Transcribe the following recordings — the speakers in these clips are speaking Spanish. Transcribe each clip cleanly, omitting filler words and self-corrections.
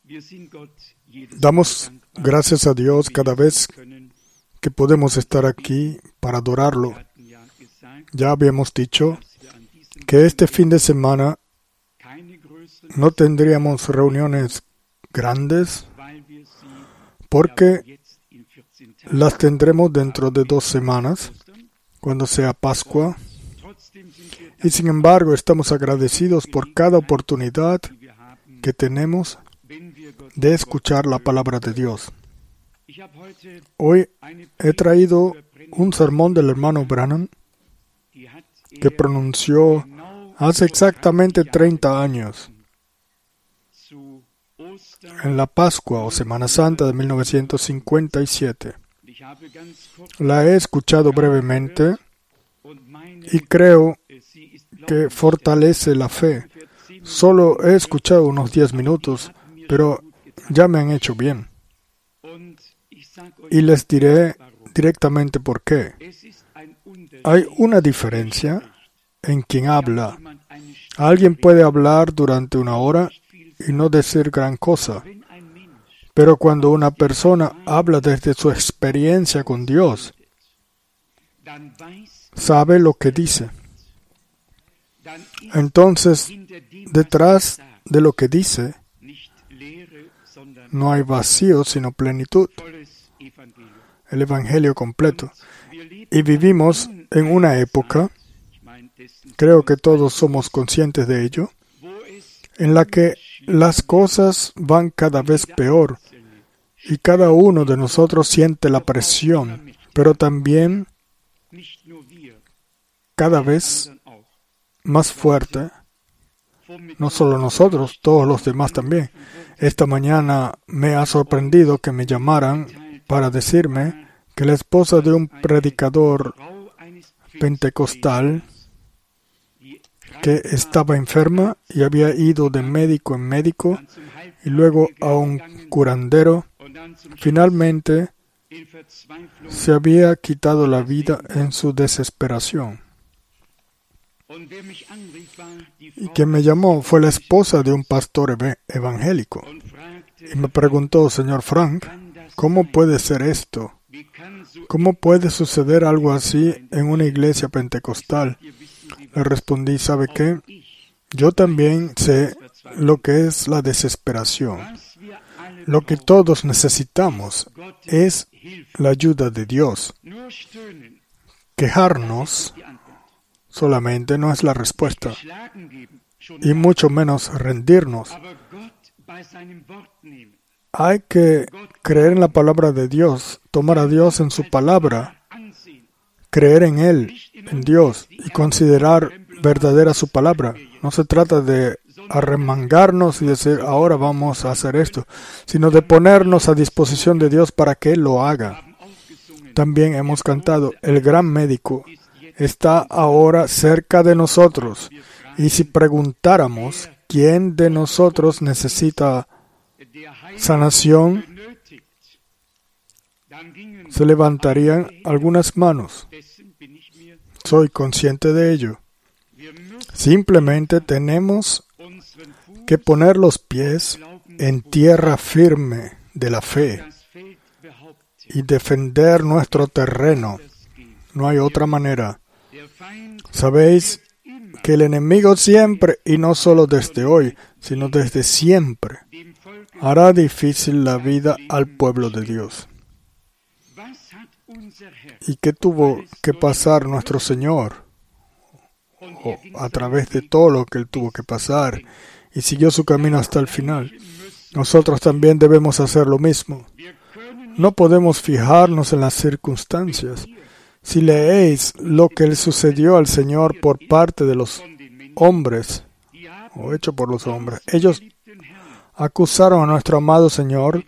Damos gracias a Dios cada vez que podemos estar aquí para adorarlo. Ya habíamos dicho que este fin de semana no tendríamos reuniones grandes porque las tendremos dentro de 2 semanas, cuando sea Pascua. Y sin embargo, estamos agradecidos por cada oportunidad que tenemos de escuchar la palabra de Dios. Hoy he traído un sermón del hermano Branham que pronunció hace exactamente 30 años, en la Pascua o Semana Santa de 1957. La he escuchado brevemente y creo que fortalece la fe. Solo he escuchado unos 10 minutos, pero ya me han hecho bien. Y les diré directamente por qué. Hay una diferencia en quien habla. Alguien puede hablar durante 1 hora y no decir gran cosa. Pero cuando una persona habla desde su experiencia con Dios, sabe lo que dice. Entonces, detrás de lo que dice, no hay vacío, sino plenitud. El Evangelio completo. Y vivimos en una época, creo que todos somos conscientes de ello, en la que las cosas van cada vez peor y cada uno de nosotros siente la presión, pero también cada vez más fuerte, no solo nosotros, todos los demás también. Esta mañana me ha sorprendido que me llamaran para decirme que la esposa de un predicador pentecostal que estaba enferma y había ido de médico en médico y luego a un curandero, finalmente se había quitado la vida en su desesperación. Y quien me llamó fue la esposa de un pastor evangélico. Y me preguntó: Señor Frank, ¿cómo puede ser esto? ¿Cómo puede suceder algo así en una iglesia pentecostal? Le respondí: ¿sabe qué? Yo también sé lo que es la desesperación. Lo que todos necesitamos es la ayuda de Dios. Quejarnos solamente no es la respuesta, y mucho menos rendirnos. Hay que creer en la palabra de Dios, tomar a Dios en su palabra, creer en Él, en Dios, y considerar verdadera su palabra. No se trata de arremangarnos y decir, ahora vamos a hacer esto, sino de ponernos a disposición de Dios para que Él lo haga. También hemos cantado, el gran médico está ahora cerca de nosotros. Y si preguntáramos, ¿quién de nosotros necesita sanación? Se levantarían algunas manos. Soy consciente de ello. Simplemente tenemos que poner los pies en tierra firme de la fe y defender nuestro terreno. No hay otra manera. Sabéis que el enemigo siempre, y no solo desde hoy, sino desde siempre, hará difícil la vida al pueblo de Dios. ¿Y qué tuvo que pasar nuestro Señor? A través de todo lo que Él tuvo que pasar, y siguió su camino hasta el final. Nosotros también debemos hacer lo mismo. No podemos fijarnos en las circunstancias. Si leéis lo que le sucedió al Señor por parte de los hombres, o hecho por los hombres, ellos acusaron a nuestro amado Señor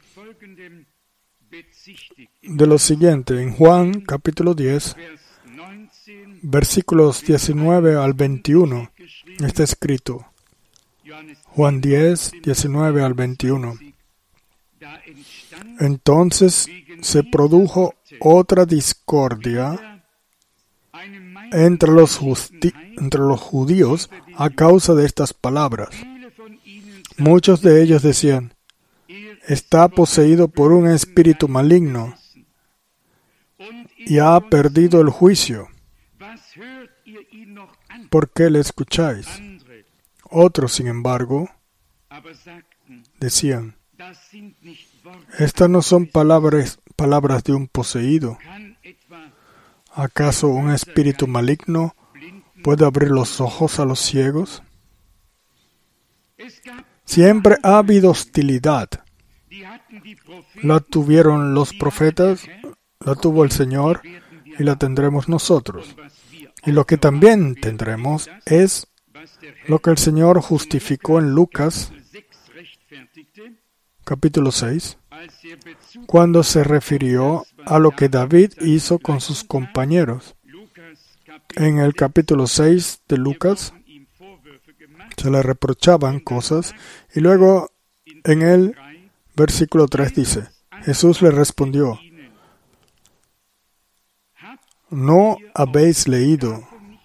de lo siguiente. En Juan capítulo 10, versículos 19 al 21, está escrito. Juan 10, 19 al 21. Entonces se produjo otra discordia entre los judíos a causa de estas palabras. Muchos de ellos decían, está poseído por un espíritu maligno y ha perdido el juicio. ¿Por qué le escucháis? Otros, sin embargo, decían, estas no son palabras de un poseído. ¿Acaso un espíritu maligno puede abrir los ojos a los ciegos? Siempre ha habido hostilidad. La tuvieron los profetas, la tuvo el Señor y la tendremos nosotros. Y lo que también tendremos es lo que el Señor justificó en Lucas, capítulo 6, cuando se refirió a lo que David hizo con sus compañeros. En el capítulo 6 de Lucas se le reprochaban cosas y luego en el versículo 3 dice, Jesús le respondió, ¿no habéis leído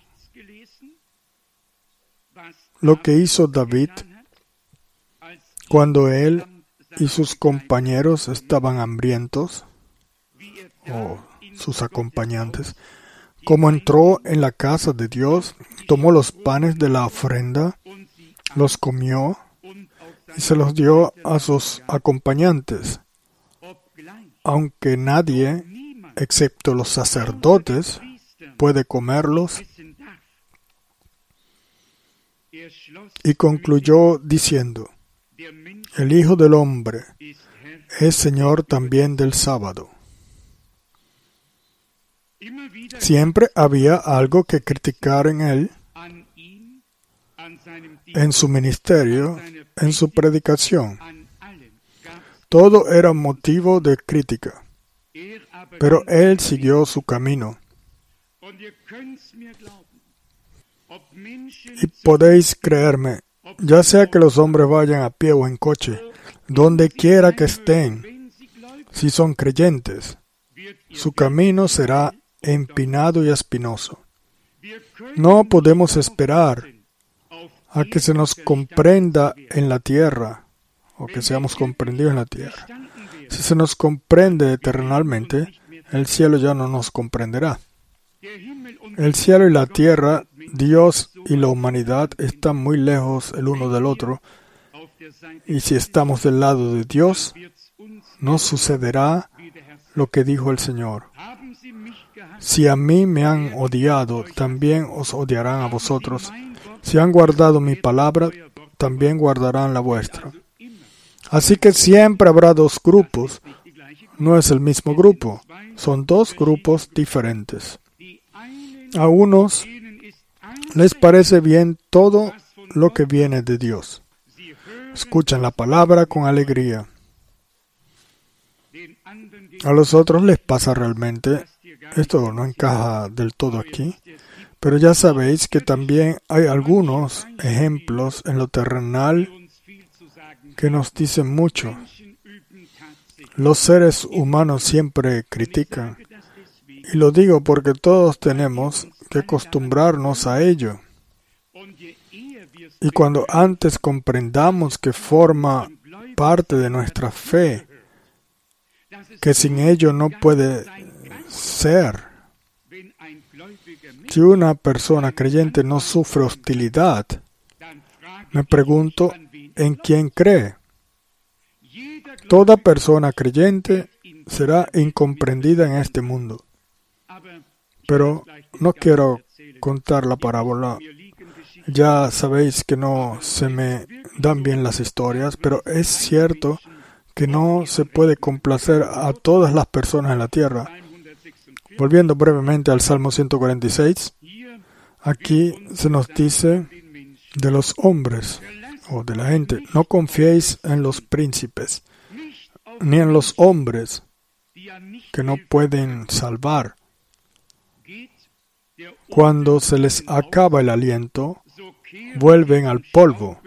lo que hizo David cuando él y sus compañeros estaban hambrientos? O sus acompañantes. Como entró en la casa de Dios, tomó los panes de la ofrenda, los comió y se los dio a sus acompañantes, aunque nadie, excepto los sacerdotes, puede comerlos. Y concluyó diciendo, el Hijo del Hombre es Señor también del sábado. Siempre había algo que criticar en él, en su ministerio, en su predicación. Todo era motivo de crítica, pero él siguió su camino. Y podéis creerme, ya sea que los hombres vayan a pie o en coche, donde quiera que estén, si son creyentes, su camino será empinado y espinoso. No podemos esperar a que se nos comprenda en la tierra, o que seamos comprendidos en la tierra. Si se nos comprende eternamente, el cielo ya no nos comprenderá. El cielo y la tierra, Dios y la humanidad están muy lejos el uno del otro, y si estamos del lado de Dios, no sucederá lo que dijo el Señor. Si a mí me han odiado, también os odiarán a vosotros. Si han guardado mi palabra, también guardarán la vuestra. Así que siempre habrá dos grupos. No es el mismo grupo. Son dos grupos diferentes. A unos les parece bien todo lo que viene de Dios. Escuchan la palabra con alegría. A los otros les pasa realmente, esto no encaja del todo aquí, pero ya sabéis que también hay algunos ejemplos en lo terrenal que nos dicen mucho. Los seres humanos siempre critican, y lo digo porque todos tenemos que acostumbrarnos a ello. Y cuando antes comprendamos que forma parte de nuestra fe, que sin ello no puede ser. Si una persona creyente no sufre hostilidad, me pregunto, ¿en quién cree? Toda persona creyente será incomprendida en este mundo. Pero no quiero contar la parábola. Ya sabéis que no se me dan bien las historias, pero es cierto que no se puede complacer a todas las personas en la tierra. Volviendo brevemente al Salmo 146, aquí se nos dice de los hombres o de la gente, no confiéis en los príncipes, ni en los hombres que no pueden salvar. Cuando se les acaba el aliento, vuelven al polvo.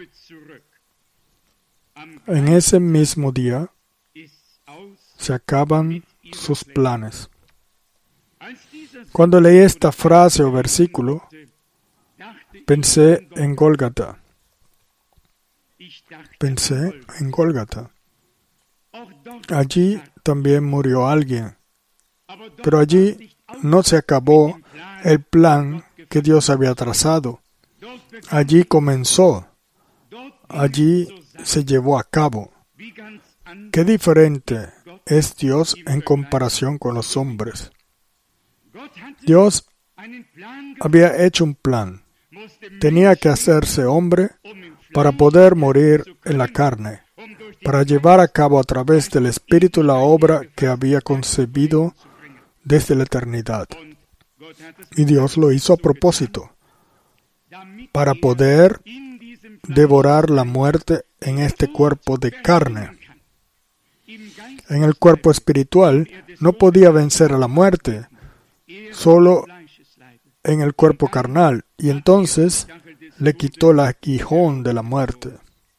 En ese mismo día se acaban sus planes. Cuando leí esta frase o versículo, pensé en Gólgata. Allí también murió alguien. Pero allí no se acabó el plan que Dios había trazado. Allí comenzó. Allí se llevó a cabo. Qué diferente es Dios en comparación con los hombres. Dios había hecho un plan. Tenía que hacerse hombre para poder morir en la carne, para llevar a cabo a través del Espíritu la obra que había concebido desde la eternidad. Y Dios lo hizo a propósito, para poder devorar la muerte en este cuerpo de carne. En el cuerpo espiritual no podía vencer a la muerte, solo en el cuerpo carnal, y entonces le quitó el aguijón de la muerte.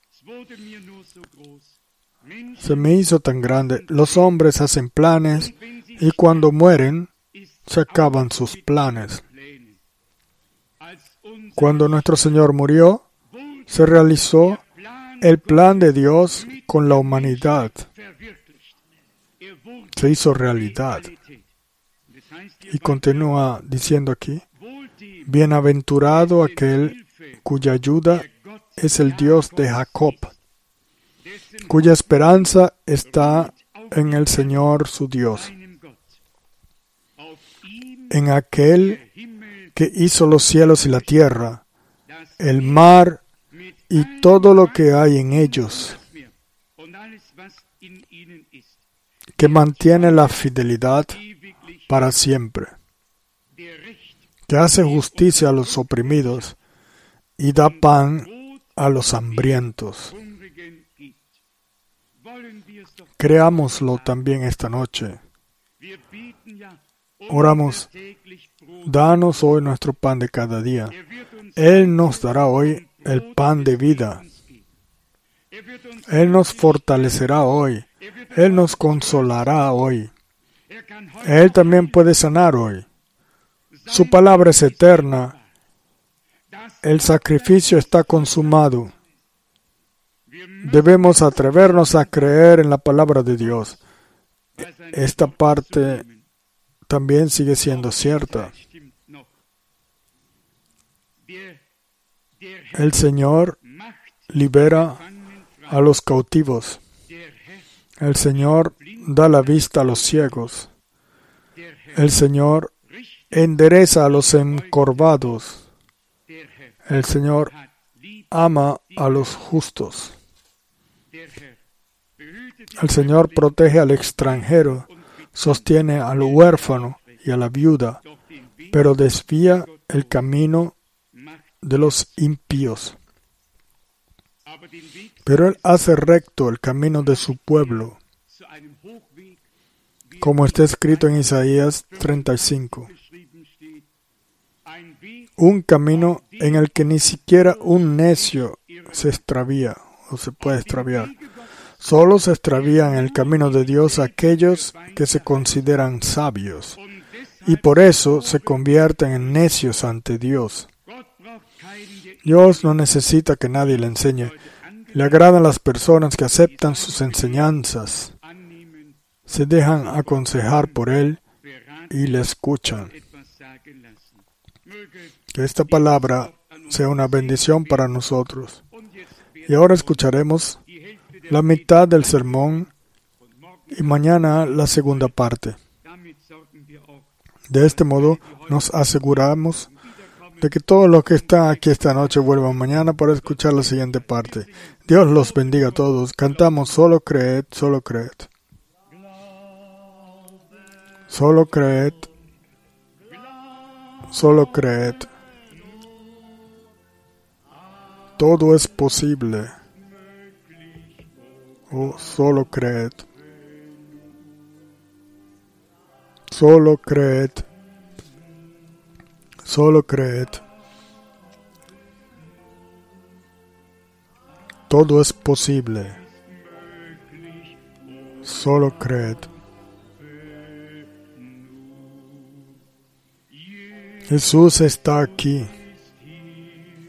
Se me hizo tan grande. Los hombres hacen planes y cuando mueren se acaban sus planes. Cuando nuestro Señor murió, se realizó el plan de Dios con la humanidad. Se hizo realidad. Y continúa diciendo aquí, bienaventurado aquel cuya ayuda es el Dios de Jacob, cuya esperanza está en el Señor su Dios, en aquel que hizo los cielos y la tierra, el mar y todo lo que hay en ellos, que mantiene la fidelidad para siempre, que hace justicia a los oprimidos y da pan a los hambrientos. Creámoslo también esta noche. Oramos, danos hoy nuestro pan de cada día. Él nos dará hoy el pan de vida. Él nos fortalecerá hoy. Él nos consolará hoy. Él también puede sanar hoy. Su palabra es eterna. El sacrificio está consumado. Debemos atrevernos a creer en la palabra de Dios. Esta parte también sigue siendo cierta. El Señor libera a los cautivos. El Señor da la vista a los ciegos. El Señor endereza a los encorvados. El Señor ama a los justos. El Señor protege al extranjero, sostiene al huérfano y a la viuda, pero desvía el camino de los impíos. Pero Él hace recto el camino de su pueblo, como está escrito en Isaías 35. Un camino en el que ni siquiera un necio se extravía o se puede extraviar. Solo se extravían en el camino de Dios aquellos que se consideran sabios y por eso se convierten en necios ante Dios. Dios no necesita que nadie le enseñe. Le agradan las personas que aceptan sus enseñanzas, se dejan aconsejar por Él y le escuchan. Que esta palabra sea una bendición para nosotros. Y ahora escucharemos la mitad del sermón y mañana la segunda parte. De este modo nos aseguramos de que todos los que están aquí esta noche vuelvan mañana para escuchar la siguiente parte. Dios los bendiga a todos. Cantamos solo creed, solo creed. Solo creed, solo creed. Todo es posible. Oh, solo creed. Solo creed. Solo creed. Todo es posible. Solo creed. Jesús está aquí.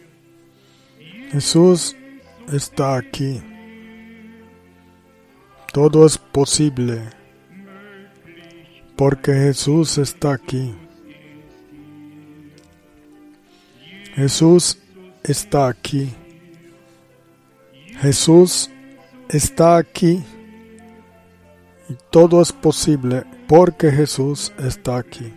Jesús está aquí. Todo es posible porque Jesús está aquí. Jesús está aquí. Jesús está aquí. Y todo es posible porque Jesús está aquí.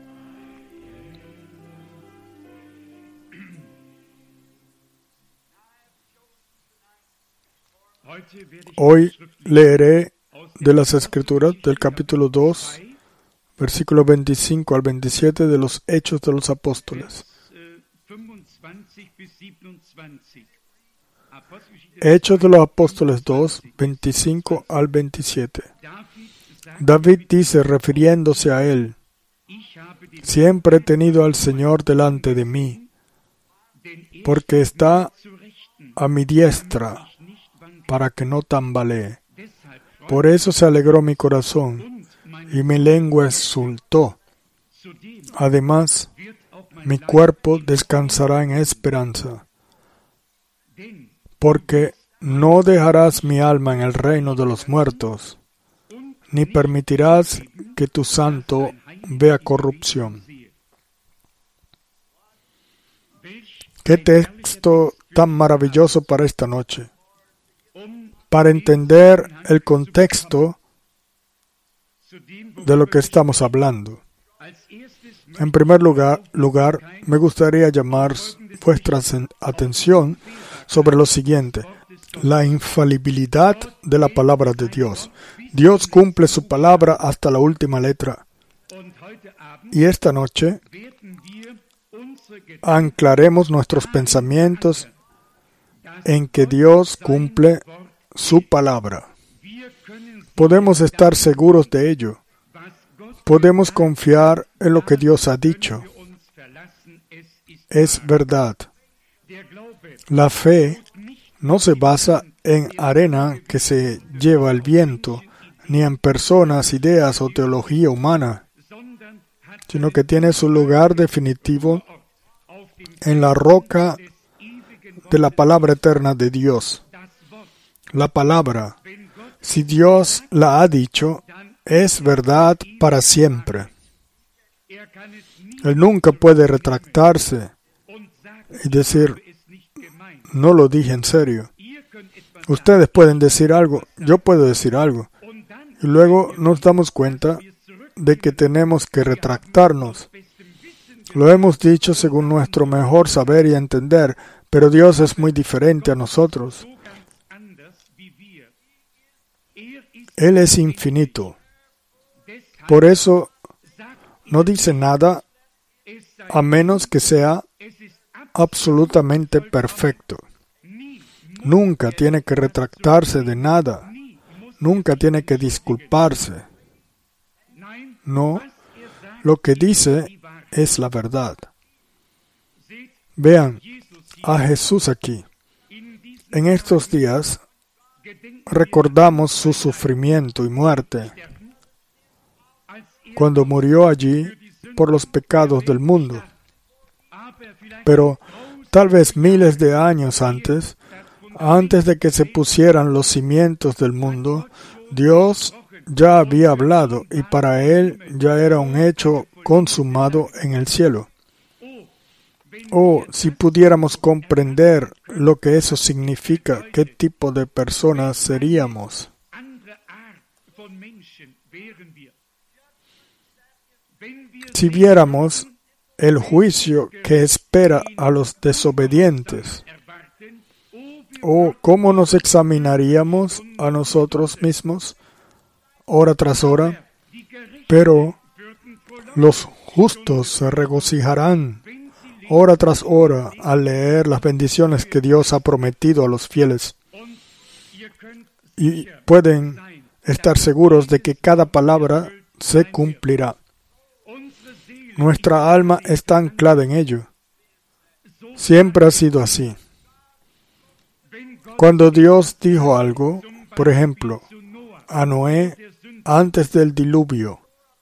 Hoy leeré de las Escrituras del capítulo 2, versículos 25 al 27 de los Hechos de los Apóstoles. Hechos de los Apóstoles 2, 25 al 27. David dice, refiriéndose a él: siempre he tenido al Señor delante de mí, porque está a mi diestra, para que no tambalee. Por eso se alegró mi corazón, y mi lengua exultó. Además, mi cuerpo descansará en esperanza, porque no dejarás mi alma en el reino de los muertos, ni permitirás que tu santo vea corrupción. Qué texto tan maravilloso para esta noche. Para entender el contexto de lo que estamos hablando. En primer lugar, me gustaría llamar vuestra atención sobre lo siguiente: la infalibilidad de la palabra de Dios. Dios cumple su palabra hasta la última letra. Y esta noche anclaremos nuestros pensamientos en que Dios cumple su palabra. Podemos estar seguros de ello. Podemos confiar en lo que Dios ha dicho. Es verdad. La fe no se basa en arena que se lleva el viento, ni en personas, ideas o teología humana, sino que tiene su lugar definitivo en la roca de la palabra eterna de Dios. La palabra, si Dios la ha dicho, es verdad para siempre. Él nunca puede retractarse y decir, no lo dije en serio. Ustedes pueden decir algo, yo puedo decir algo, y luego nos damos cuenta de que tenemos que retractarnos. Lo hemos dicho según nuestro mejor saber y entender, pero Dios es muy diferente a nosotros. Él es infinito. Por eso no dice nada a menos que sea absolutamente perfecto. Nunca tiene que retractarse de nada. Nunca tiene que disculparse. No, lo que dice es la verdad. Vean a Jesús aquí. En estos días recordamos su sufrimiento y muerte cuando murió allí por los pecados del mundo. Pero tal vez miles de años antes de que se pusieran los cimientos del mundo, Dios ya había hablado y para Él ya era un hecho consumado en el cielo. Oh, si pudiéramos comprender lo que eso significa, qué tipo de personas seríamos. Si viéramos el juicio que espera a los desobedientes, oh, ¿cómo nos examinaríamos a nosotros mismos hora tras hora? Pero los justos se regocijarán hora tras hora al leer las bendiciones que Dios ha prometido a los fieles. Y pueden estar seguros de que cada palabra se cumplirá. Nuestra alma está anclada en ello. Siempre ha sido así. Cuando Dios dijo algo, por ejemplo, a Noé antes del diluvio,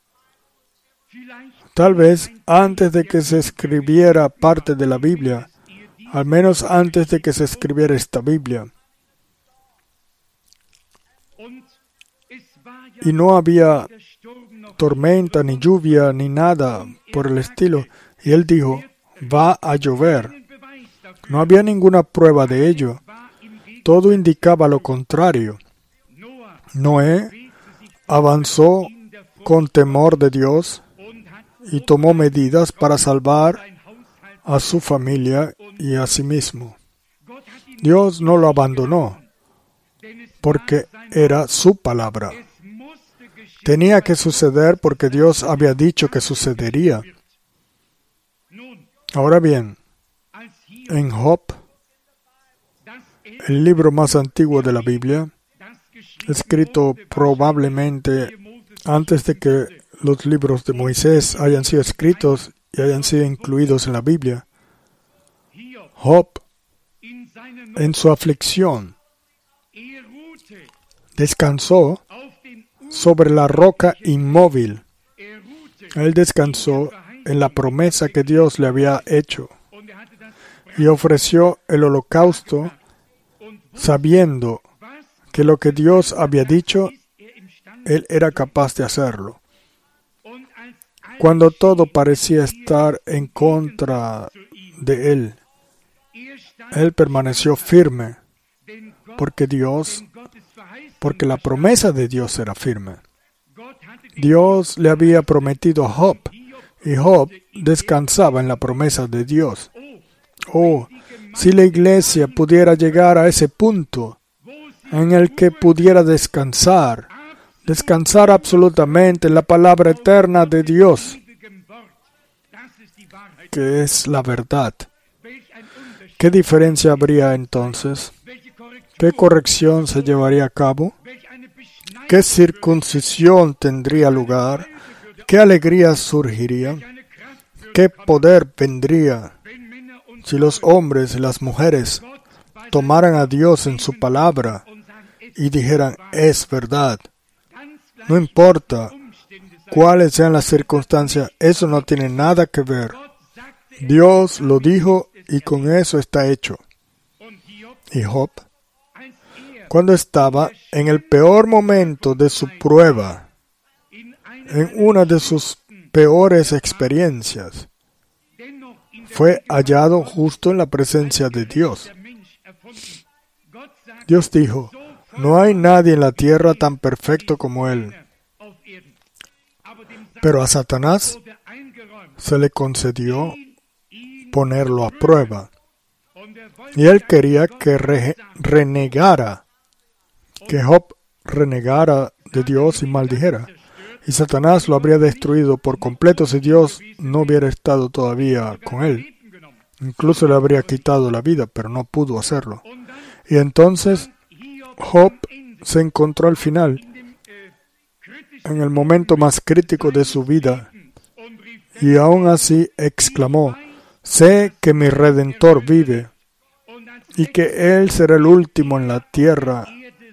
tal vez antes de que se escribiera parte de la Biblia, al menos antes de que se escribiera esta Biblia. Y no había tormenta, ni lluvia, ni nada por el estilo. Y él dijo, va a llover. No había ninguna prueba de ello. Todo indicaba lo contrario. Noé avanzó con temor de Dios y tomó medidas para salvar a su familia y a sí mismo. Dios no lo abandonó, porque era su palabra. Tenía que suceder porque Dios había dicho que sucedería. Ahora bien, en Job, el libro más antiguo de la Biblia, escrito probablemente antes de que los libros de Moisés hayan sido escritos y hayan sido incluidos en la Biblia, Job, en su aflicción, descansó sobre la roca inmóvil. Él descansó en la promesa que Dios le había hecho y ofreció el holocausto sabiendo que lo que Dios había dicho, él era capaz de hacerlo. Cuando todo parecía estar en contra de él, él permaneció firme, porque la promesa de Dios era firme. Dios le había prometido a Job, y Job descansaba en la promesa de Dios. Oh, si la iglesia pudiera llegar a ese punto en el que pudiera descansar absolutamente en la palabra eterna de Dios, que es la verdad. ¿Qué diferencia habría entonces? ¿Qué corrección se llevaría a cabo? ¿Qué circuncisión tendría lugar? ¿Qué alegría surgiría? ¿Qué poder vendría si los hombres y las mujeres tomaran a Dios en su palabra y dijeran, es verdad? No importa cuáles sean las circunstancias, eso no tiene nada que ver. Dios lo dijo y con eso está hecho. Y Job, cuando estaba en el peor momento de su prueba, en una de sus peores experiencias, fue hallado justo en la presencia de Dios. Dios dijo, no hay nadie en la tierra tan perfecto como él. Pero a Satanás se le concedió ponerlo a prueba. Y él quería que renegara, que Job renegara de Dios y maldijera. Y Satanás lo habría destruido por completo si Dios no hubiera estado todavía con él. Incluso le habría quitado la vida, pero no pudo hacerlo. Y entonces Job se encontró al final, en el momento más crítico de su vida, y aún así exclamó, sé que mi Redentor vive, y que Él será el último en la tierra.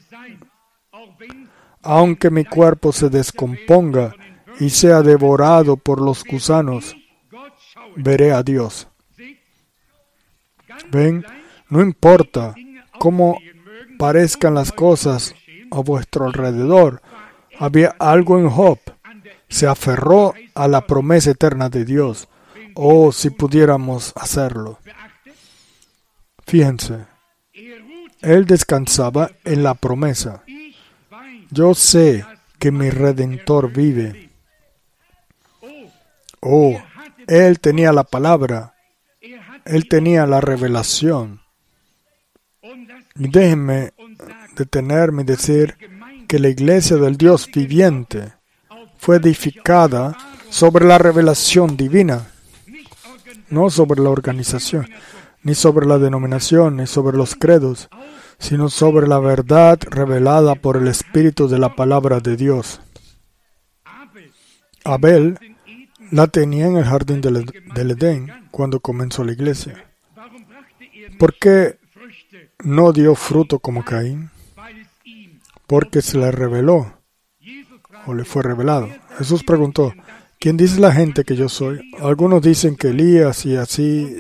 Aunque mi cuerpo se descomponga y sea devorado por los gusanos, veré a Dios. Ven, no importa cómo parezcan las cosas a vuestro alrededor. Había algo en Job. Se aferró a la promesa eterna de Dios. Oh, si pudiéramos hacerlo. Fíjense, él descansaba en la promesa. Yo sé que mi Redentor vive. Oh, él tenía la palabra. Él tenía la revelación. Y déjenme detenerme y decir que la iglesia del Dios viviente fue edificada sobre la revelación divina, no sobre la organización, ni sobre la denominación, ni sobre los credos, sino sobre la verdad revelada por el Espíritu de la palabra de Dios. Abel la tenía en el jardín del Edén cuando comenzó la iglesia. ¿Por qué no dio fruto como Caín? Porque se le reveló, o le fue revelado. Jesús preguntó, ¿quién dice la gente que yo soy? Algunos dicen que Elías y así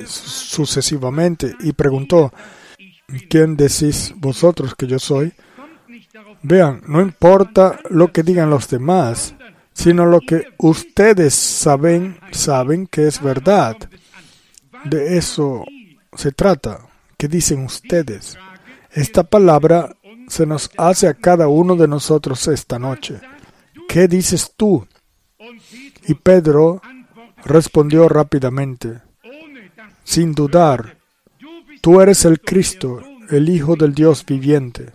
sucesivamente. Y preguntó, ¿quién decís vosotros que yo soy? Vean, no importa lo que digan los demás, sino lo que ustedes saben que es verdad. De eso se trata. ¿Qué dicen ustedes? Esta palabra se nos hace a cada uno de nosotros esta noche. ¿Qué dices tú? Y Pedro respondió rápidamente, sin dudar, tú eres el Cristo, el Hijo del Dios viviente.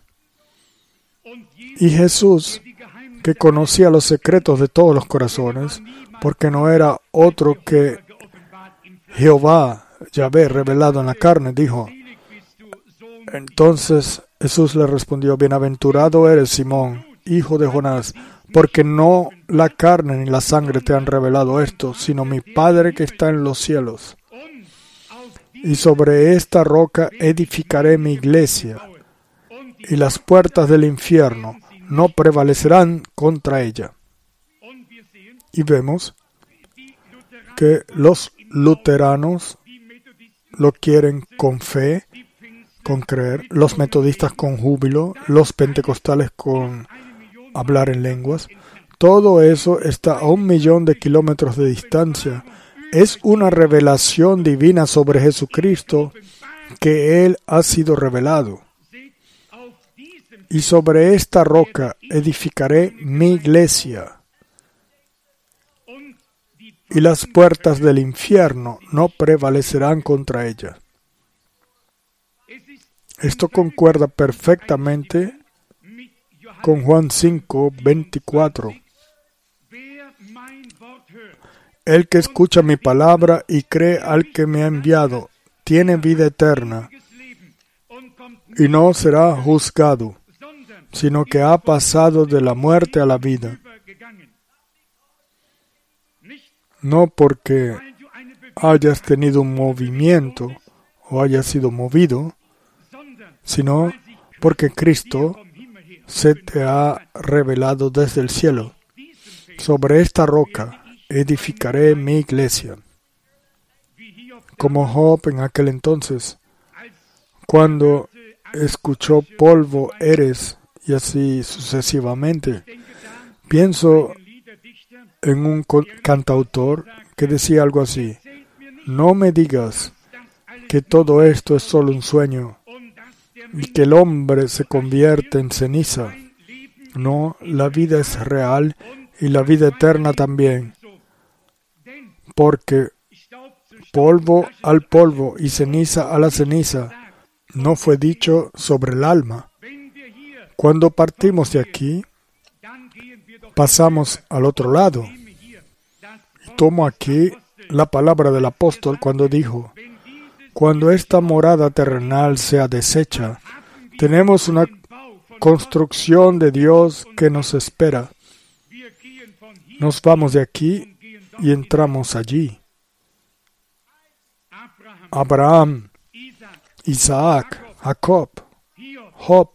Y Jesús, que conocía los secretos de todos los corazones, porque no era otro que Jehová, Yahvé, revelado en la carne, dijo. Entonces Jesús le respondió, bienaventurado eres, Simón, hijo de Jonás, porque no la carne ni la sangre te han revelado esto, sino mi Padre que está en los cielos. Y sobre esta roca edificaré mi iglesia, y las puertas del infierno no prevalecerán contra ella. Y vemos que los luteranos lo quieren con fe, con creer, los metodistas con júbilo, los pentecostales con hablar en lenguas. Todo eso está a 1.000.000 de kilómetros de distancia. Es una revelación divina sobre Jesucristo que Él ha sido revelado. Y sobre esta roca edificaré mi iglesia, y las puertas del infierno no prevalecerán contra ella. Esto concuerda perfectamente con Juan 5:24. El que escucha mi palabra y cree al que me ha enviado, tiene vida eterna, y no será juzgado, sino que ha pasado de la muerte a la vida. No porque hayas tenido un movimiento o hayas sido movido, sino porque Cristo se te ha revelado desde el cielo. Sobre esta roca edificaré mi iglesia. Como Job en aquel entonces, cuando escuchó polvo eres, y así sucesivamente. Pienso en un cantautor que decía algo así: no me digas que todo esto es solo un sueño y que el hombre se convierte en ceniza. No, la vida es real y la vida eterna también, porque polvo al polvo y ceniza a la ceniza no fue dicho sobre el alma. Cuando partimos de aquí, pasamos al otro lado. Y tomo aquí la palabra del apóstol cuando dijo: cuando esta morada terrenal sea deshecha, tenemos una construcción de Dios que nos espera. Nos vamos de aquí y entramos allí. Abraham, Isaac, Jacob, Job,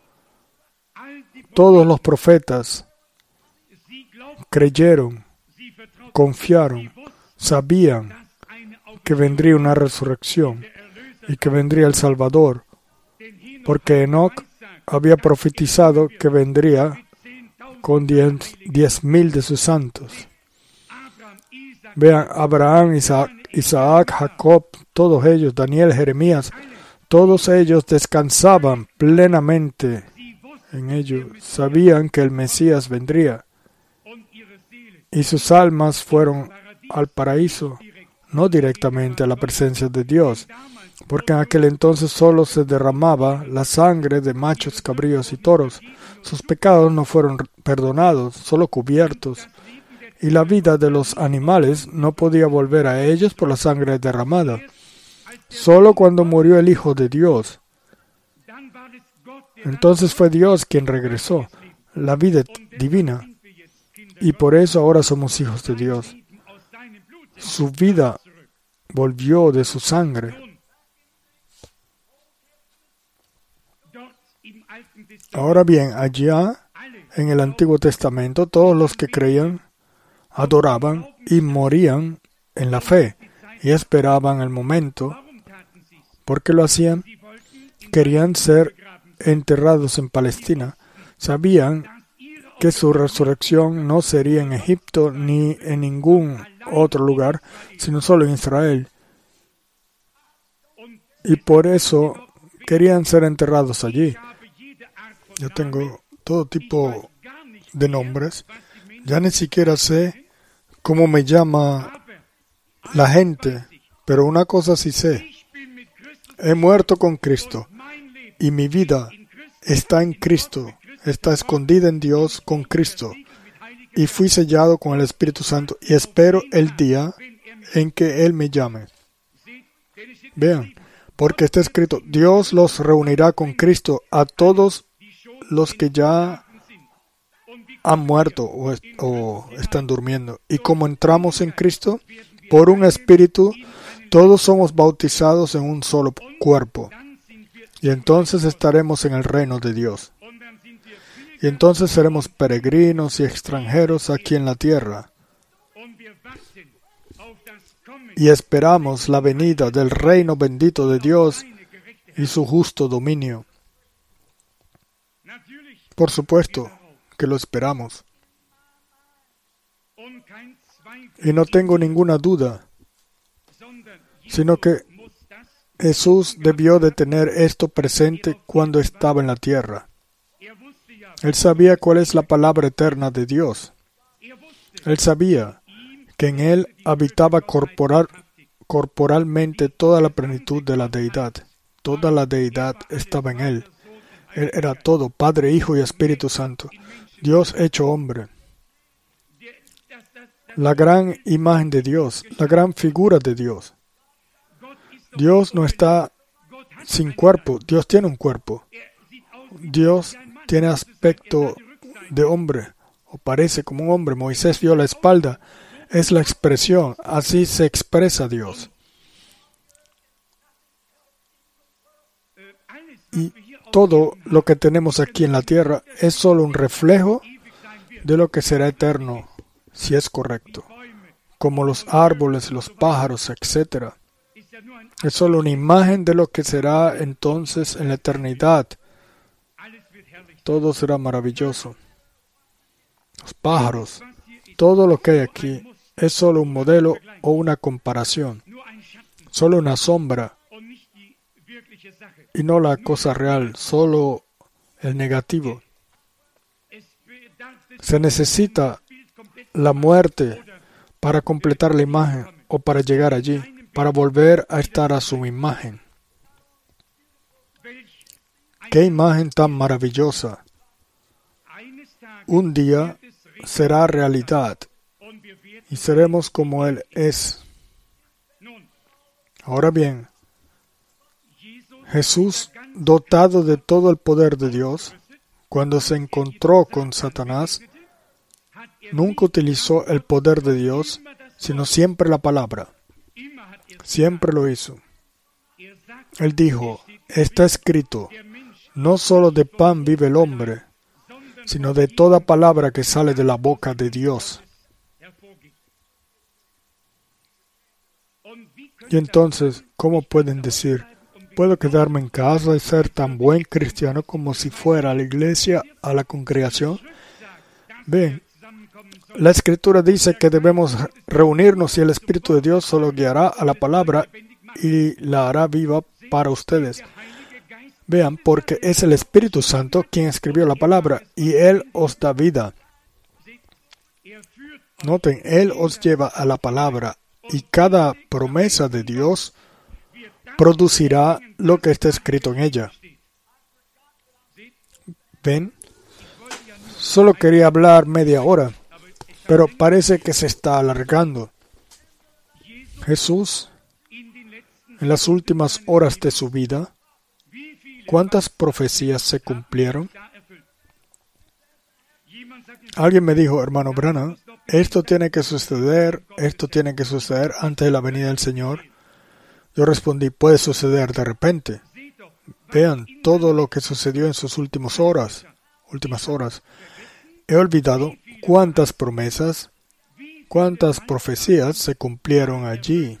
todos los profetas creyeron, confiaron, sabían que vendría una resurrección y que vendría el Salvador, porque Enoc había profetizado que vendría con 10.000 de sus santos. Vean, Abraham, Isaac, Jacob, todos ellos, Daniel, Jeremías, todos ellos descansaban plenamente en ello. Sabían que el Mesías vendría y sus almas fueron al paraíso, no directamente a la presencia de Dios, porque en aquel entonces solo se derramaba la sangre de machos, cabríos y toros. Sus pecados no fueron perdonados, solo cubiertos, y la vida de los animales no podía volver a ellos por la sangre derramada. Solo cuando murió el Hijo de Dios, entonces fue Dios quien regresó, la vida divina, y por eso ahora somos hijos de Dios. Su vida volvió de su sangre. Ahora bien, allá en el Antiguo Testamento, todos los que creían, adoraban y morían en la fe y esperaban el momento. ¿Por qué lo hacían? Querían ser enterrados en Palestina. sabían que su resurrección no sería en Egipto ni en ningún otro lugar, sino solo en Israel. Y por eso querían ser enterrados allí. Yo tengo todo tipo de nombres. Ya ni siquiera sé cómo me llama la gente, pero una cosa sí sé. He muerto con Cristo y mi vida está en Cristo, está escondida en Dios con Cristo. Y fui sellado con el Espíritu Santo y espero el día en que Él me llame. Vean, porque está escrito, Dios los reunirá con Cristo a todos los que ya han muerto o están durmiendo. Y como entramos en Cristo, por un Espíritu, todos somos bautizados en un solo cuerpo. Y entonces estaremos en el reino de Dios. Y entonces seremos peregrinos y extranjeros aquí en la tierra. Y esperamos la venida del reino bendito de Dios y su justo dominio. Por supuesto que lo esperamos. Y no tengo ninguna duda, sino que Jesús debió de tener esto presente cuando estaba en la tierra. Él sabía cuál es la palabra eterna de Dios. Él sabía que en Él habitaba corporalmente toda la plenitud de la deidad. Toda la deidad estaba en Él. Él era todo, Padre, Hijo y Espíritu Santo. Dios hecho hombre. La gran imagen de Dios, la gran figura de Dios. Dios no está sin cuerpo, Dios tiene un cuerpo. Dios tiene aspecto de hombre, o parece como un hombre. Moisés vio la espalda, es la expresión, así se expresa Dios. Y todo lo que tenemos aquí en la tierra es solo un reflejo de lo que será eterno, si es correcto. Como los árboles, los pájaros, etc. Es solo una imagen de lo que será entonces en la eternidad. Todo será maravilloso. Los pájaros, todo lo que hay aquí es solo un modelo o una comparación, solo una sombra y no la cosa real, solo el negativo. Se necesita la muerte para completar la imagen o para llegar allí, para volver a estar a su imagen. ¡Qué imagen tan maravillosa! Un día será realidad y seremos como Él es. Ahora bien, Jesús, dotado de todo el poder de Dios, cuando se encontró con Satanás, nunca utilizó el poder de Dios, sino siempre la palabra. Siempre lo hizo. Él dijo, está escrito, no solo de pan vive el hombre, sino de toda palabra que sale de la boca de Dios. Y entonces, ¿cómo pueden decir, puedo quedarme en casa y ser tan buen cristiano como si fuera a la iglesia, a la congregación? Ven, la Escritura dice que debemos reunirnos y el Espíritu de Dios solo guiará a la palabra y la hará viva para ustedes. Vean, porque es el Espíritu Santo quien escribió la palabra y Él os da vida. Noten, Él os lleva a la palabra y cada promesa de Dios producirá lo que está escrito en ella. ¿Ven? Solo quería hablar media hora, pero parece que se está alargando. Jesús, en las últimas horas de su vida, ¿cuántas profecías se cumplieron? Alguien me dijo, hermano Branham, esto tiene que suceder antes de la venida del Señor. Yo respondí, puede suceder de repente. Vean todo lo que sucedió en sus últimas horas. He olvidado cuántas promesas, cuántas profecías se cumplieron allí.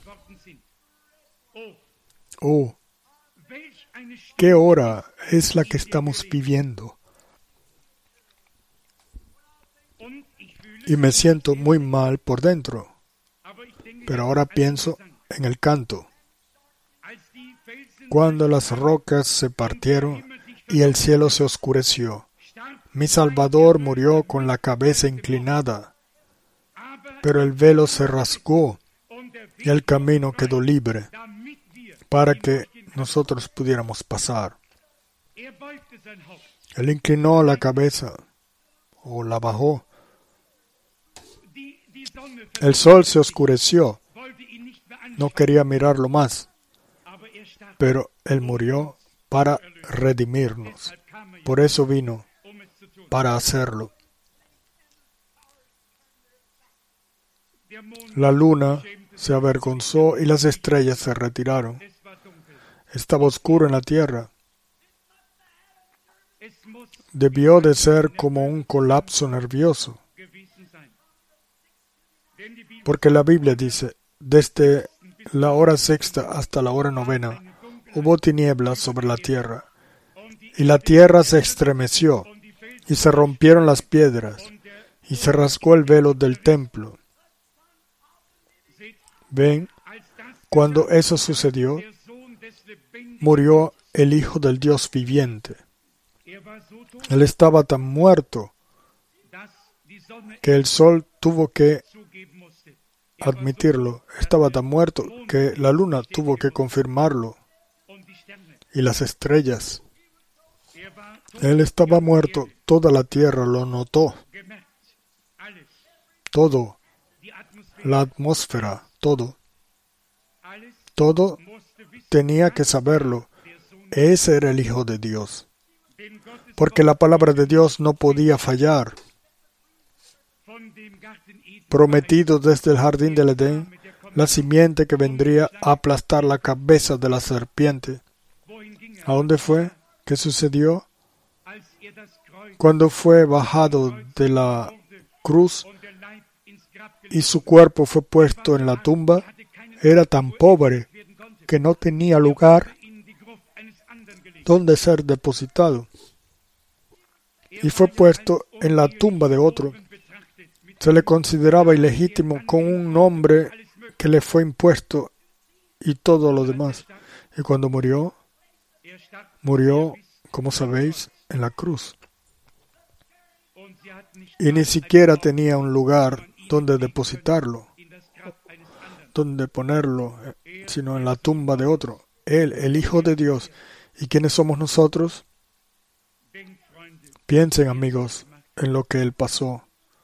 Oh, ¿qué hora es la que estamos viviendo? y me siento muy mal por dentro. Pero ahora pienso en el canto. Cuando las rocas se partieron y el cielo se oscureció, mi Salvador murió con la cabeza inclinada, pero el velo se rasgó y el camino quedó libre para que nosotros pudiéramos pasar. Él inclinó la cabeza o la bajó. El sol se oscureció. No quería mirarlo más, pero Él murió para redimirnos. Por eso vino, para hacerlo. La luna se avergonzó y las estrellas se retiraron. Estaba oscuro en la tierra. Debió de ser como un colapso nervioso. Porque la Biblia dice, desde la hora sexta hasta la hora novena, hubo tinieblas sobre la tierra, y la tierra se estremeció, y se rompieron las piedras, y se rasgó el velo del templo. Ven, cuando eso sucedió, murió el Hijo del Dios viviente. Él estaba tan muerto que el sol tuvo que admitirlo. Estaba tan muerto que la luna tuvo que confirmarlo. Y las estrellas. Él estaba muerto. Toda la tierra lo notó. Todo. La atmósfera. Todo. Todo tenía que saberlo. Ese era el Hijo de Dios. Porque la palabra de Dios no podía fallar. Prometido desde el jardín del Edén, la simiente que vendría a aplastar la cabeza de la serpiente. ¿A dónde fue? ¿Qué sucedió? Cuando fue bajado de la cruz y su cuerpo fue puesto en la tumba, era tan pobre que no tenía lugar donde ser depositado. Y fue puesto en la tumba de otro. Se le consideraba ilegítimo con un nombre que le fue impuesto y todo lo demás. Y cuando murió, como sabéis, en la cruz. Y ni siquiera tenía un lugar donde depositarlo, donde ponerlo, sino en la tumba de otro. Él, el Hijo de Dios. ¿Y quiénes somos nosotros? Piensen, amigos, en lo que Él pasó.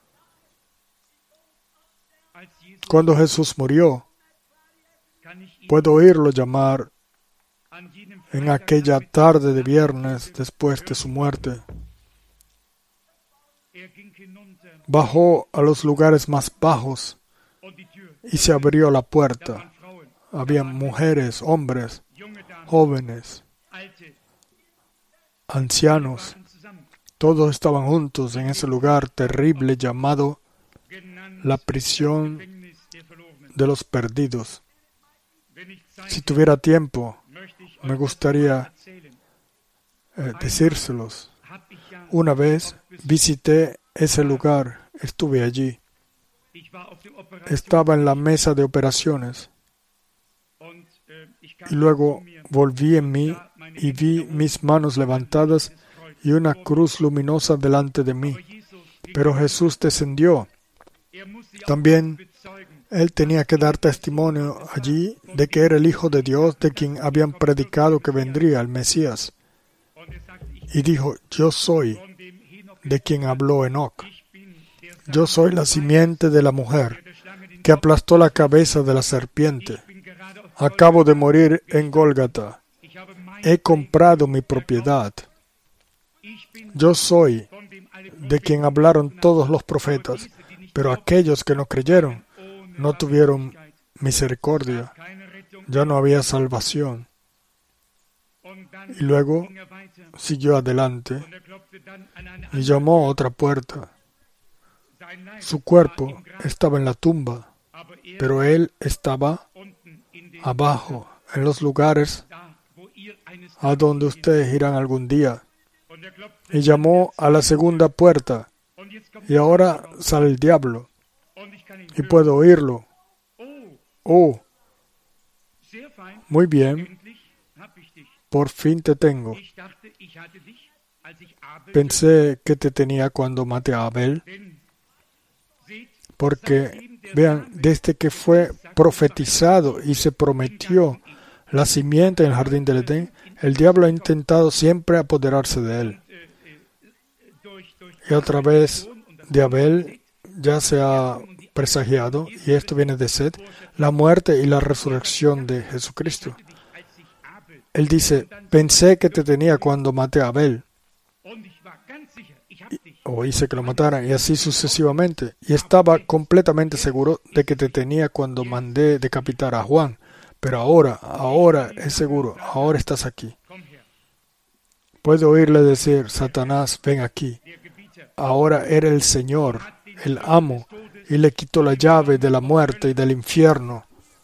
Cuando Jesús murió, puedo oírlo llamar en aquella tarde de viernes después de su muerte. Bajó a los lugares más bajos y se abrió la puerta. Había mujeres, hombres, jóvenes, ancianos. Todos estaban juntos en ese lugar terrible llamado la prisión de los perdidos. Si tuviera tiempo, me gustaría decírselos. Una vez visité ese lugar, estuve allí. Estaba en la mesa de operaciones. Y luego volví en mí y vi mis manos levantadas y una cruz luminosa delante de mí. Pero Jesús descendió. También Él tenía que dar testimonio allí de que era el Hijo de Dios, de quien habían predicado que vendría el Mesías. Y dijo, yo soy de quien habló Enoc. Yo soy la simiente de la mujer que aplastó la cabeza de la serpiente. Acabo de morir en Gólgata. He comprado mi propiedad. Yo soy de quien hablaron todos los profetas, pero aquellos que no creyeron no tuvieron misericordia. Ya no había salvación. Y luego siguió adelante y llamó a otra puerta. Su cuerpo estaba en la tumba, pero él estaba abajo, en los lugares a donde ustedes irán algún día. Y llamó a la segunda puerta, Y ahora sale el diablo y puedo oírlo. Oh, muy bien, por fin te tengo. Pensé que te tenía cuando maté a Abel, porque, vean, desde que fue profetizado y se prometió la simiente en el jardín del Edén, el diablo ha intentado siempre apoderarse de él. Y a través de Abel ya se ha presagiado, y esto viene de Set, la muerte y la resurrección de Jesucristo. Él dice, pensé que te tenía cuando maté a Abel, o hice que lo mataran, y así sucesivamente. Y estaba completamente seguro de que te tenía cuando mandé decapitar a Juan. Pero ahora es seguro, ahora estás aquí. Puedo oírle decir, Satanás, ven aquí. Ahora era el Señor, el amo, y le quitó la llave de la muerte y del infierno.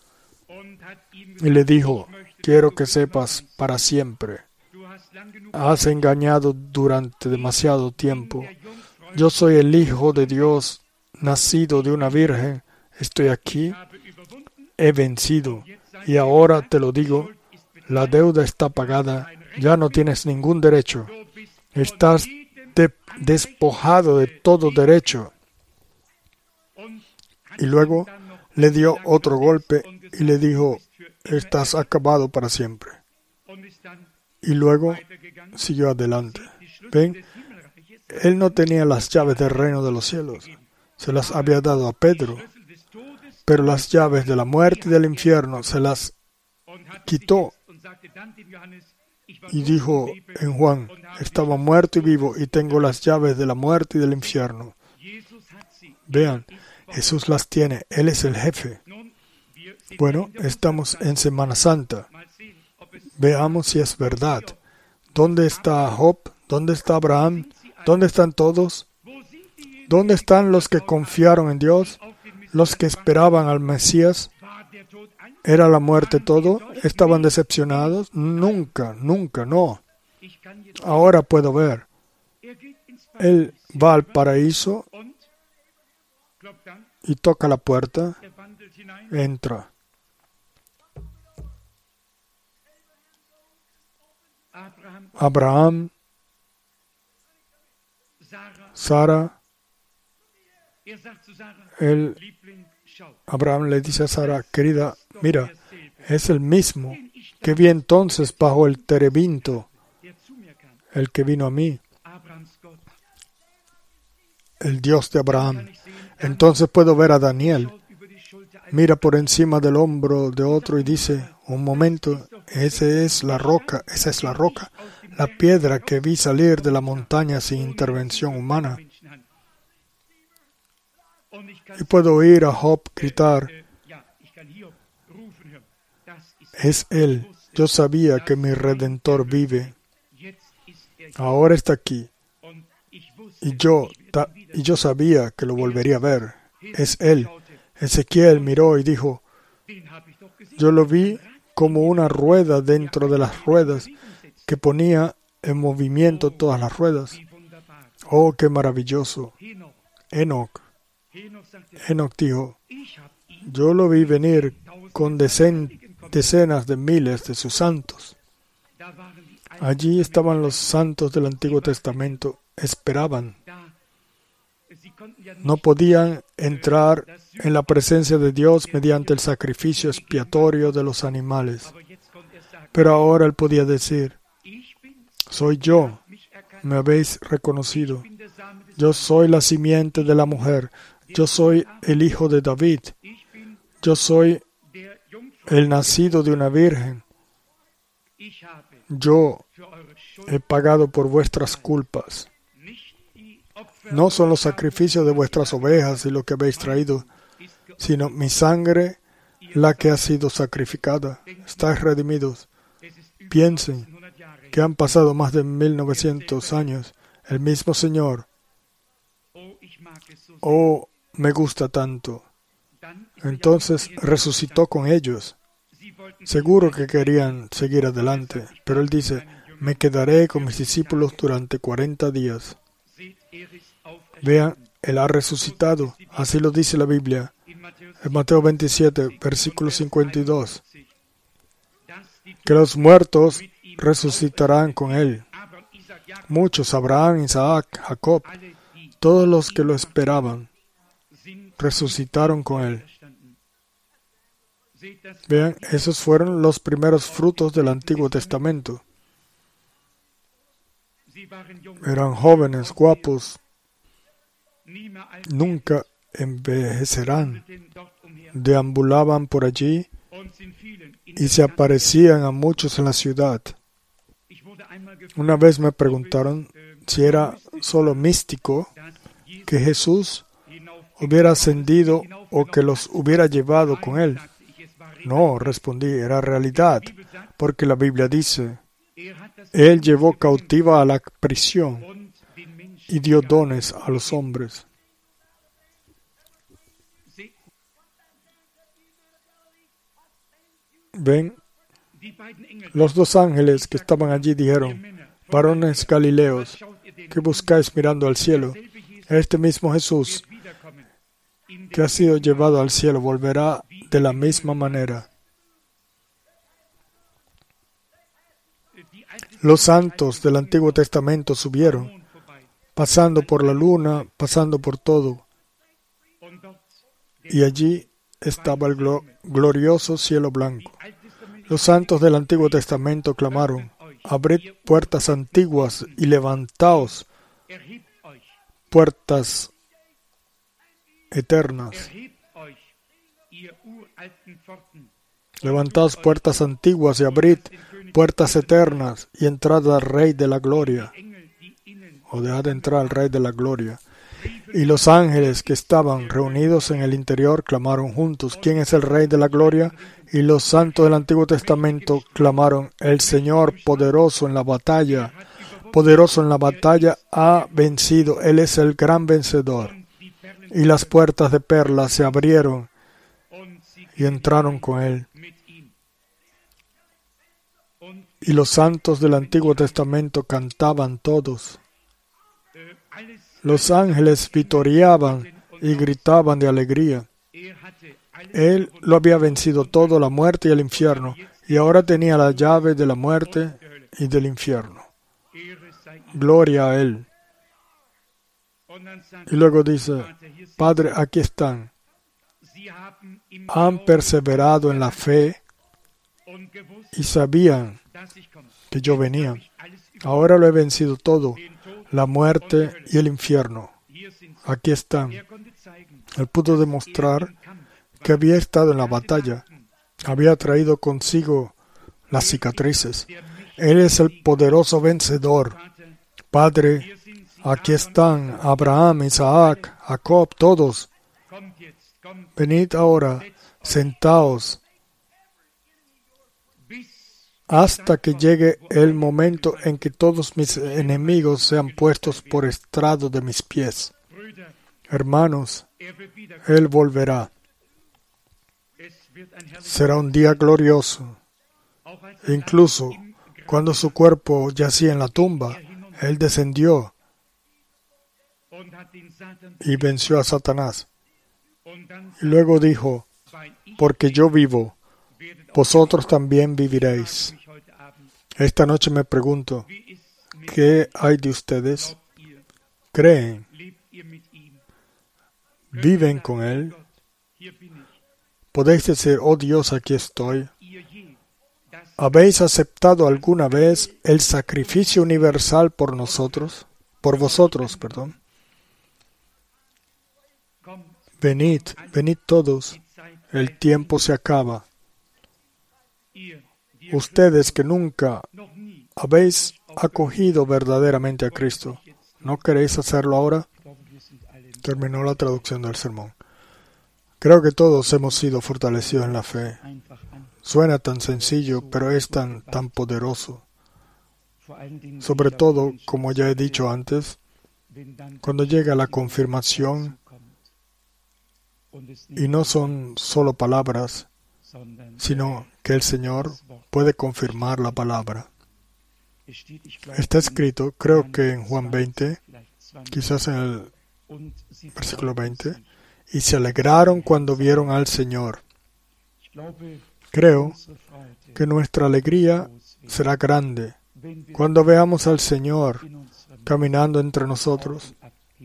Y le dijo, quiero que sepas para siempre. Has engañado durante demasiado tiempo. Yo soy el Hijo de Dios, nacido de una virgen. Estoy aquí, he vencido. Y ahora te lo digo, la deuda está pagada, ya no tienes ningún derecho. Estás despojado de todo derecho. Y luego le dio otro golpe y le dijo, estás acabado para siempre. Y luego siguió adelante. ¿Ven? Él no tenía las llaves del reino de los cielos. Se las había dado a Pedro. Pero las llaves de la muerte y del infierno se las quitó. Y dijo en Juan, estaba muerto y vivo y tengo las llaves de la muerte y del infierno. Vean, Jesús las tiene. Él es el jefe. Bueno, estamos en Semana Santa. Veamos si es verdad. ¿Dónde está Job? ¿Dónde está Abraham? ¿Dónde están todos? ¿Dónde están los que confiaron en Dios? ¿Los que esperaban al Mesías? ¿Era la muerte todo? ¿Estaban decepcionados? Nunca, no. Ahora puedo ver. Él va al paraíso y toca la puerta. Entra. Abraham, Sara, Abraham le dice a Sara, querida, mira, es el mismo que vi entonces bajo el terebinto, el que vino a mí, el Dios de Abraham. Entonces puedo ver a Daniel. Mira por encima del hombro de otro y dice, un momento, esa es la roca, la piedra que vi salir de la montaña sin intervención humana. Y puedo oír a Job gritar, es Él, yo sabía que mi Redentor vive, ahora está aquí, y yo sabía que lo volvería a ver, es Él. Ezequiel miró y dijo, yo lo vi como una rueda dentro de las ruedas que ponía en movimiento todas las ruedas. Oh, qué maravilloso. Enoc dijo, yo lo vi venir con decenas de miles de sus santos. Allí estaban los santos del Antiguo Testamento, esperaban. No podían entrar en la presencia de Dios mediante el sacrificio expiatorio de los animales. Pero ahora Él podía decir, soy yo, me habéis reconocido. Yo soy la simiente de la mujer. Yo soy el hijo de David. Yo soy el nacido de una virgen. Yo he pagado por vuestras culpas. No son los sacrificios de vuestras ovejas y lo que habéis traído, sino mi sangre la que ha sido sacrificada. Estáis redimidos. Piensen que han pasado más de 1900 años. El mismo Señor. Oh, me gusta tanto. Entonces resucitó con ellos. Seguro que querían seguir adelante, pero Él dice, me quedaré con mis discípulos durante 40 días. Vean, Él ha resucitado. Así lo dice la Biblia. En Mateo 27, versículo 52. Que los muertos resucitarán con Él. Muchos, Abraham, Isaac, Jacob, todos los que lo esperaban, resucitaron con Él. Vean, esos fueron los primeros frutos del Antiguo Testamento. Eran jóvenes, guapos, nunca envejecerán. Deambulaban por allí y se aparecían a muchos en la ciudad. Una vez me preguntaron si era solo místico que Jesús hubiera ascendido o que los hubiera llevado con Él. No, respondí, era realidad, porque la Biblia dice, Él llevó cautiva a la prisión y dio dones a los hombres. Ven, los dos ángeles que estaban allí dijeron, varones galileos, ¿qué buscáis mirando al cielo? Este mismo Jesús que ha sido llevado al cielo volverá de la misma manera. Los santos del Antiguo Testamento subieron, pasando por la luna, pasando por todo. Y allí estaba el glorioso cielo blanco. Los santos del Antiguo Testamento clamaron, abrid puertas antiguas y levantaos, puertas eternas. Levantaos puertas antiguas y abrid puertas eternas y entrad al Rey de la Gloria. O dejad entrar al Rey de la Gloria. Y los ángeles que estaban reunidos en el interior clamaron juntos, ¿quién es el Rey de la Gloria? Y los santos del Antiguo Testamento clamaron, el Señor poderoso en la batalla ha vencido, Él es el gran vencedor. Y las puertas de perlas se abrieron y entraron con Él. Y los santos del Antiguo Testamento cantaban todos. Los ángeles vitoreaban y gritaban de alegría. Él lo había vencido todo, la muerte y el infierno, y ahora tenía la llave de la muerte y del infierno. Gloria a Él. Y luego dice, Padre, aquí están. Han perseverado en la fe y sabían que yo venía. Ahora lo he vencido todo, la muerte y el infierno. Aquí están. Él pudo demostrar que había estado en la batalla. Había traído consigo las cicatrices. Él es el poderoso vencedor. Padre, aquí están Abraham, Isaac, Jacob, todos. Venid ahora, sentaos, hasta que llegue el momento en que todos mis enemigos sean puestos por estrado de mis pies. Hermanos, Él volverá. Será un día glorioso. Incluso cuando su cuerpo yacía en la tumba, Él descendió y venció a Satanás. Y luego dijo, porque yo vivo, vosotros también viviréis. Esta noche me pregunto, ¿qué hay de ustedes? ¿Creen? ¿Viven con Él? ¿Podéis decir, oh Dios, aquí estoy? ¿Habéis aceptado alguna vez el sacrificio universal por nosotros? Por vosotros, perdón. Venid, venid todos. El tiempo se acaba. Ustedes que nunca habéis acogido verdaderamente a Cristo, ¿no queréis hacerlo ahora? Terminó la traducción del sermón. Creo que todos hemos sido fortalecidos en la fe. Suena tan sencillo, pero es tan poderoso. Sobre todo, como ya he dicho antes, cuando llega la confirmación, y no son solo palabras, sino que el Señor puede confirmar la palabra. Está escrito, creo que en Juan 20, quizás en el Versículo 20. Y se alegraron cuando vieron al Señor. Creo que nuestra alegría será grande cuando veamos al Señor caminando entre nosotros.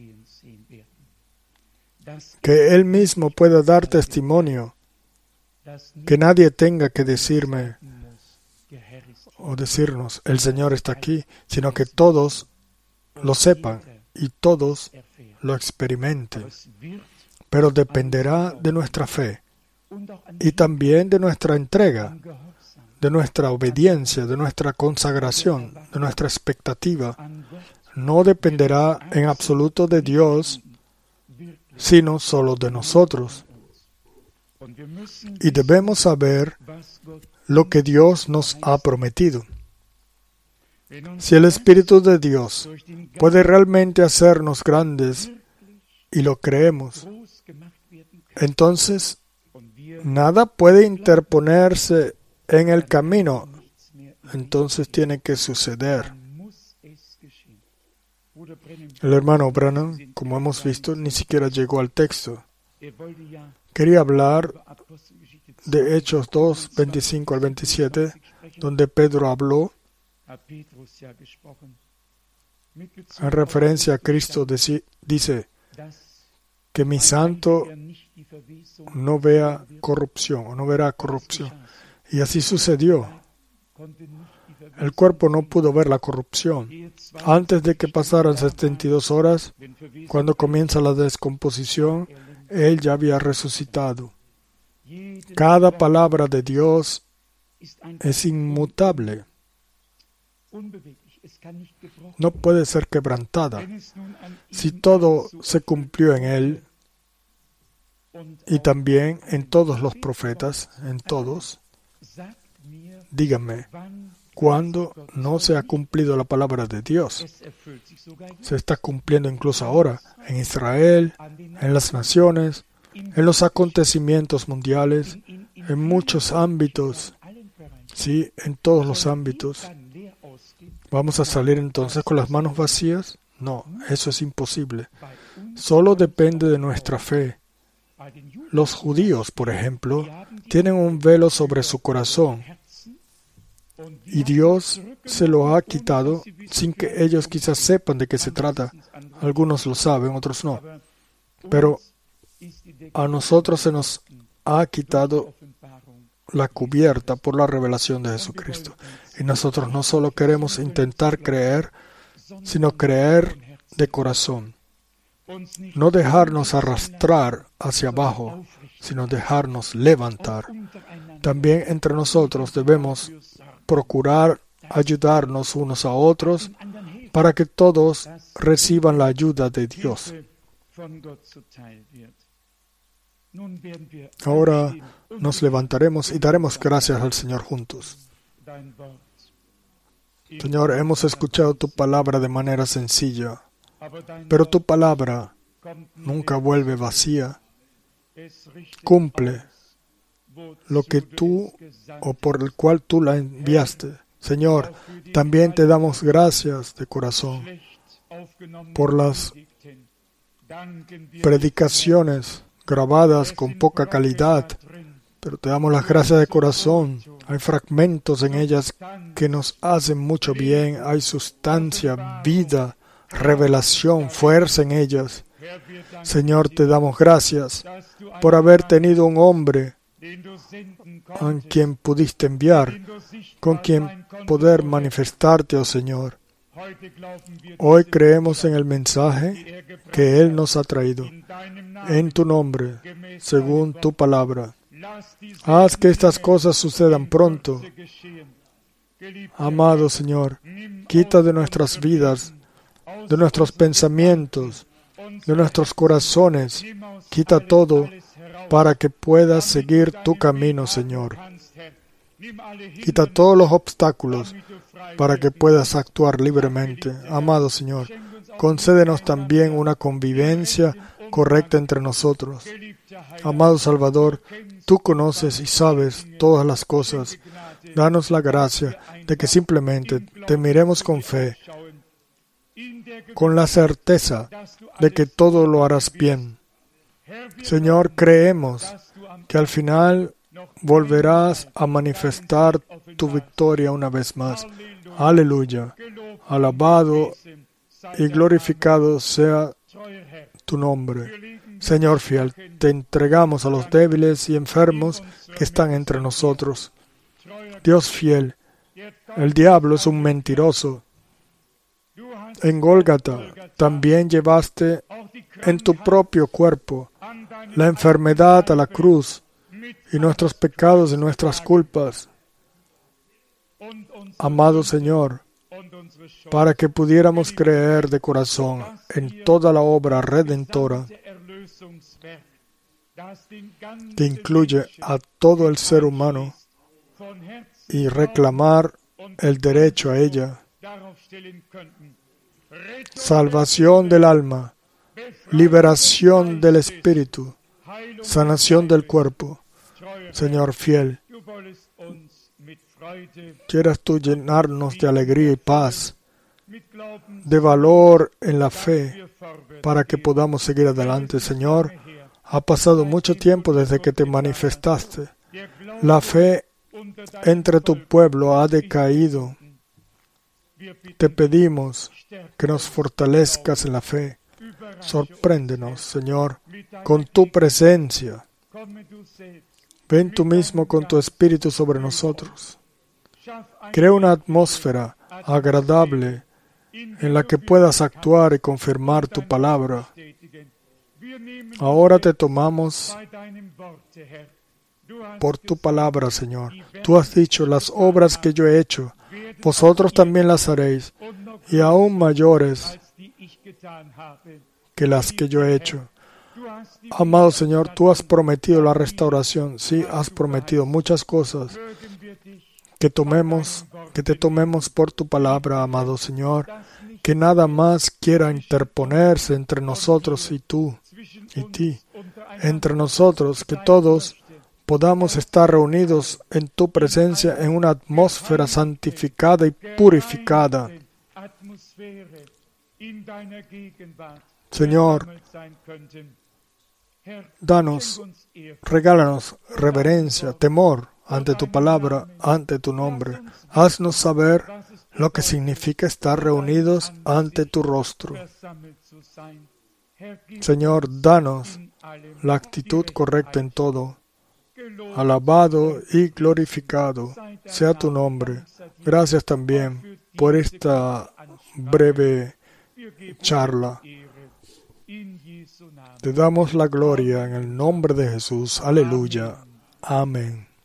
Que Él mismo pueda dar testimonio, que nadie tenga que decirme o decirnos, el Señor está aquí, sino que todos lo sepan y todos lo experimenten. Pero dependerá de nuestra fe y también de nuestra entrega, de nuestra obediencia, de nuestra consagración, de nuestra expectativa. No dependerá en absoluto de Dios, sino solo de nosotros. Y debemos saber lo que Dios nos ha prometido. Si el Espíritu de Dios puede realmente hacernos grandes y lo creemos, entonces nada puede interponerse en el camino. Entonces tiene que suceder. El hermano Branham, como hemos visto, ni siquiera llegó al texto. Quería hablar de Hechos 2, 25 al 27, donde Pedro habló en referencia a Cristo. Dice que mi santo no vea corrupción o no verá corrupción. Y así sucedió. El cuerpo no pudo ver la corrupción. Antes de que pasaran 72 horas, cuando comienza la descomposición, Él ya había resucitado. Cada palabra de Dios es inmutable. No puede ser quebrantada. Si todo se cumplió en Él, y también en todos los profetas, en todos, díganme, ¿cuándo no se ha cumplido la palabra de Dios? Se está cumpliendo incluso ahora, en Israel, en las naciones, en los acontecimientos mundiales, en muchos ámbitos. Sí, en todos los ámbitos. ¿Vamos a salir entonces con las manos vacías? No, eso es imposible. Solo depende de nuestra fe. Los judíos, por ejemplo, tienen un velo sobre su corazón y Dios se lo ha quitado sin que ellos quizás sepan de qué se trata. Algunos lo saben, otros no. Pero a nosotros se nos ha quitado la cubierta por la revelación de Jesucristo. Y nosotros no solo queremos intentar creer, sino creer de corazón. No dejarnos arrastrar hacia abajo, sino dejarnos levantar. También entre nosotros debemos procurar ayudarnos unos a otros para que todos reciban la ayuda de Dios. Ahora nos levantaremos y daremos gracias al Señor juntos. Señor, hemos escuchado tu palabra de manera sencilla, pero tu palabra nunca vuelve vacía. Cumple lo que tú o por el cual tú la enviaste. Señor, también te damos gracias de corazón por las predicaciones grabadas con poca calidad, pero te damos las gracias de corazón. Hay fragmentos en ellas que nos hacen mucho bien, hay sustancia, vida, revelación, fuerza en ellas. Señor, te damos gracias por haber tenido un hombre a quien pudiste enviar, con quien poder manifestarte, oh Señor. Hoy creemos en el mensaje que Él nos ha traído, en tu nombre, según tu palabra. Haz que estas cosas sucedan pronto. Amado Señor, quita de nuestras vidas, de nuestros pensamientos, de nuestros corazones, quita todo para que puedas seguir tu camino, Señor. Quita todos los obstáculos para que puedas actuar libremente. Amado Señor, concédenos también una convivencia correcta entre nosotros. Amado Salvador, tú conoces y sabes todas las cosas. Danos la gracia de que simplemente te miremos con fe con la certeza de que todo lo harás bien. Señor, creemos que al final volverás a manifestar tu victoria una vez más. Aleluya. Alabado y glorificado sea tu nombre. Señor fiel, te entregamos a los débiles y enfermos que están entre nosotros. Dios fiel, el diablo es un mentiroso. En Gólgata también llevaste en tu propio cuerpo la enfermedad a la cruz y nuestros pecados y nuestras culpas. Amado Señor, para que pudiéramos creer de corazón en toda la obra redentora que incluye a todo el ser humano y reclamar el derecho a ella. Salvación del alma, liberación del espíritu, sanación del cuerpo. Señor fiel, quieras tú llenarnos de alegría y paz, de valor en la fe, para que podamos seguir adelante. Señor, ha pasado mucho tiempo desde que te manifestaste. La fe entre tu pueblo ha decaído. Te pedimos que nos fortalezcas en la fe. Sorpréndenos, Señor, con tu presencia. Ven tú mismo con tu Espíritu sobre nosotros. Crea una atmósfera agradable en la que puedas actuar y confirmar tu palabra. Ahora te tomamos por tu palabra, Señor. Tú has dicho, las obras que yo he hecho, vosotros también las haréis, y aún mayores que las que yo he hecho. Amado Señor, tú has prometido la restauración. Sí, has prometido muchas cosas. Que te tomemos por tu palabra, amado Señor. Que nada más quiera interponerse entre nosotros y tú y ti. Entre nosotros, que todos podamos estar reunidos en tu presencia en una atmósfera santificada y purificada. Señor, regálanos reverencia, temor ante tu palabra, ante tu nombre. Haznos saber lo que significa estar reunidos ante tu rostro. Señor, danos la actitud correcta en todo. Alabado y glorificado sea tu nombre. Gracias también por esta breve charla. Te damos la gloria en el nombre de Jesús. Aleluya. Amén.